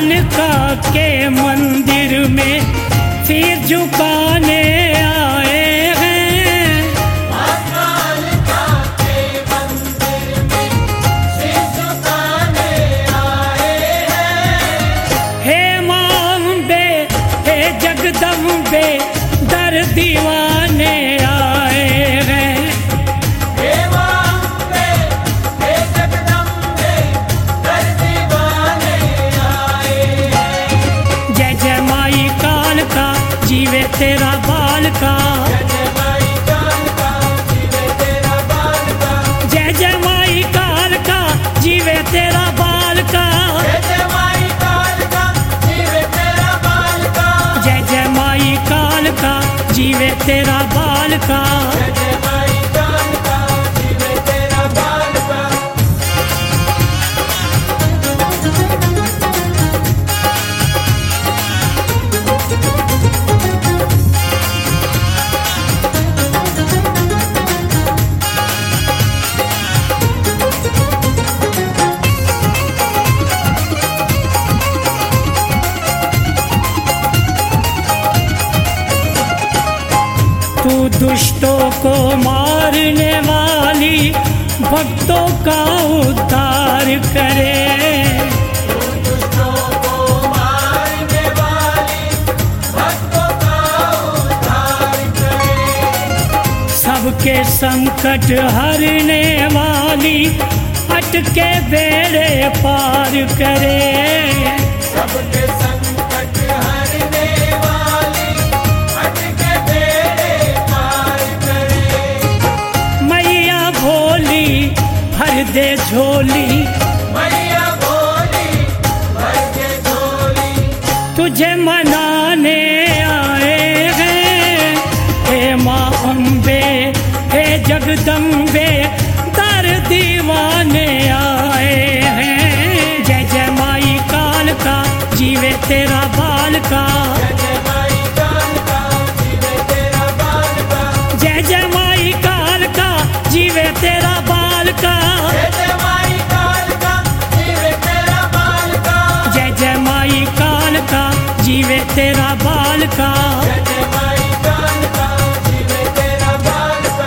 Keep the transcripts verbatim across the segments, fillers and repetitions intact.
कालिका के मंदिर में सिर झुकाने आए हैं। माँ कालिका के मंदिर में सिर झुकाने आए हैं। हे माँ अम्बे, हे जगदम्बे, दर दीवाने आए हैं। हे माँ अम्बे, हे जगदम्बे, दर दीवाने आए हैं। जय जय माई कालिका, जीवे तेरा बाल का। जय जय माई कालिका, जीवे तेरा बाल का। जय जय माई कालिका, जीवे तेरा बाल का। जय जय माई कालिका, जीवे तेरा बाल का। जय जय माई कालिका, जीवे तेरा बाल का। जय जय माई कालिका, जीवे तेरा बाल का। तू दुष्टों को मारने वाली, भक्तों का उद्धार करे। दुष्टों को मारने वाली, भक्तों का उद्धार करे। सबके संकट हरने वाली, अटके बेड़े पार करे। सबके संकट हरने वाली, अटके बेड़े पार करे। मैया भोली भर दे झोली, मैया भोली भर के झोली। तुझे मनाने आए हैं। हे माँ अम्बे, हे जगदम्बे, दर दीवाने आए हैं। जय जय माई कालिका, जीवे तेरा बाल का। जय जय माई कालिका, जीवे तेरा बाल का। जय जय माई कालिका, जीवे तेरा बाल का। जय जय माई कालिका, जीवे तेरा बाल का। जय जय माई कालिका, जीवे तेरा बाल का। जय जय माई कालिका, जीवे तेरा बाल का।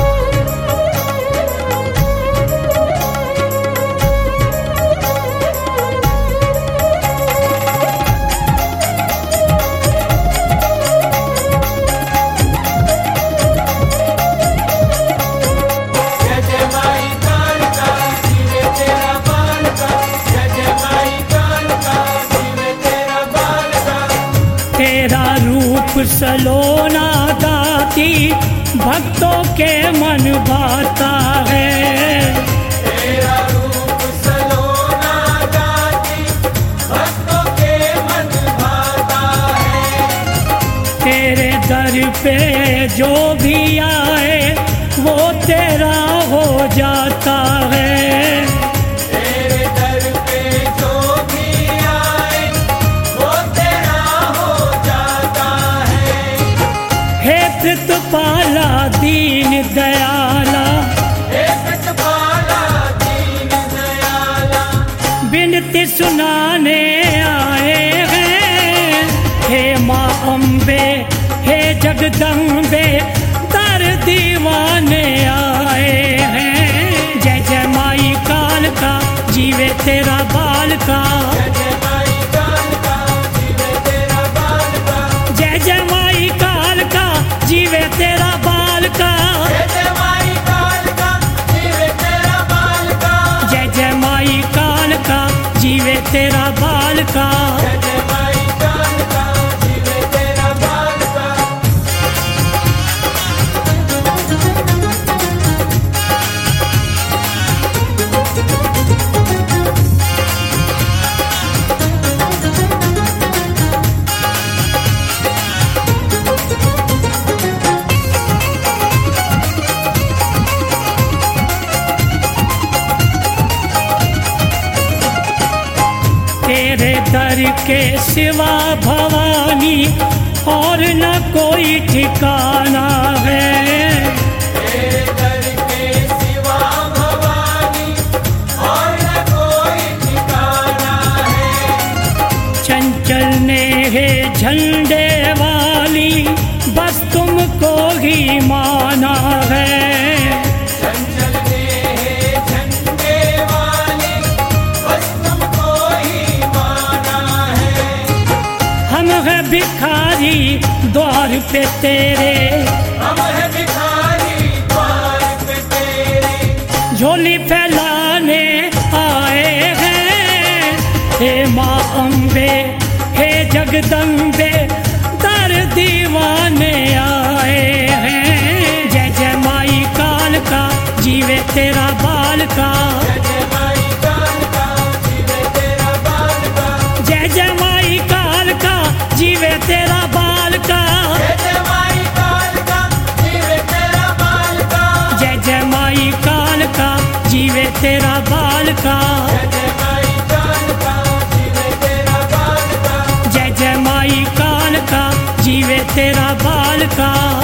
जय जय माई कालिका, जीवे तेरा बाल का। जय जय माई कालिका, जीवे तेरा बाल का। तेरा रूप सलोना दाती, भक्तों के मन भाता है। तेरा रूप सलोना दाती, भक्तों के मन भाता है। तेरे दर पे जो भी आए, वो तेरा हो जाता है। तेरे दर पे जो भी आए, वो तेरा हो जाता है। हे प्रतिपाला दीन दयाला, हे प्रतिपाला दीन दयाला। बिनती सुनाने आए हैं। हे माँ अम्बे, हे जगदम्बे, दर दीवाने आए हैं। जय जय माई कालिका, जीवे तेरा बाल का। जय जय माई कालिका, जीवे तेरा बाल का। जय जय माई कालिका, जीवे तेरा बाल का। जय जय माई कालिका, जीवे तेरा बाल का। जय जय माई कालिका, जीवे तेरा बाल का। जय जय माई कालिका, जीवे तेरा बाल का। तेरे दर के सिवा भवानी और न कोई ठिकाना है। तेरे दर के सिवा भवानी और न कोई ठिकाना है। है झंडे वाली बस तुमको ही माना है। चंचल ने है झंडे वाली बस तुमको ही माना है। हम है भिखारी द्वार पे तेरे, हम है भिखारी द्वार पे तेरे, झोली फैलाने आए हैं। हे माँ अम्बे हे जगदम्बे दर दीवाने आए हैं। जय जय माई काल का जीवे तेरा बाल का, जय जय माई काल का जीवे तेरा बाल का, जय जय माई काल का जीवे तेरा बाल का, जय जय माई काल का जीवे तेरा बाल का, जय जय माई काल का जीवे तेरा बाल का, जय जय माई काल का जीवे तेरा बाल का, जय जय माई काल का जीवे तेरा बाल का।